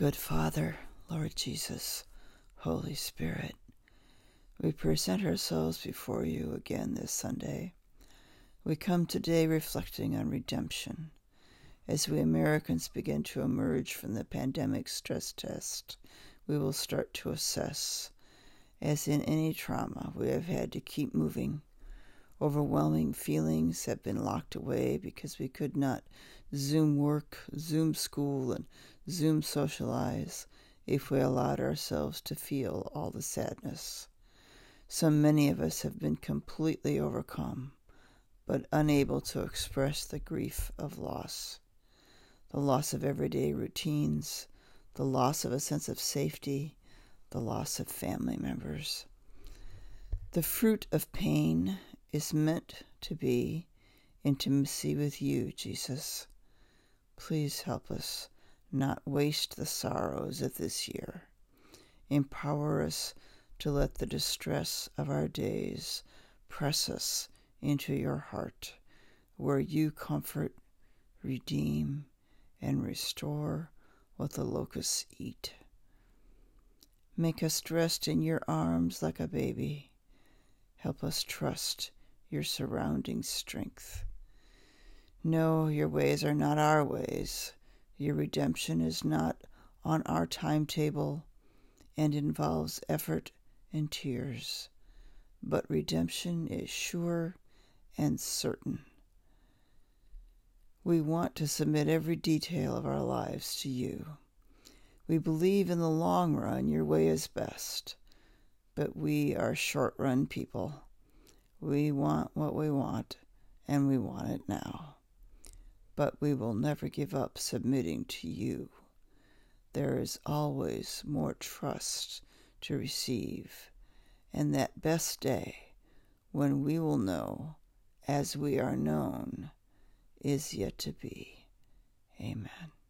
Good Father, Lord Jesus, Holy Spirit, we present ourselves before you again this Sunday. We come today reflecting on redemption. As we Americans begin to emerge from the pandemic stress test, we will start to assess. As in any trauma, we have had to keep moving. Overwhelming feelings have been locked away because we could not Zoom work, Zoom school, and Zoom socialize if we allowed ourselves to feel all the sadness. So many of us have been completely overcome, but unable to express the grief of loss. The loss of everyday routines, the loss of a sense of safety, the loss of family members. The fruit of pain is meant to be intimacy with you, Jesus. Please help us not waste the sorrows of this year. Empower us to let the distress of our days press us into your heart, where you comfort, redeem, and restore what the locusts eat. Make us rest in your arms like a baby. Help us trust your surrounding strength. No, your ways are not our ways. Your redemption is not on our timetable and involves effort and tears. But redemption is sure and certain. We want to submit every detail of our lives to you. We believe in the long run your way is best, but we are short-run people. We want what we want, and we want it now. But we will never give up submitting to you. There is always more trust to receive, and that best day, when we will know as we are known, is yet to be. Amen.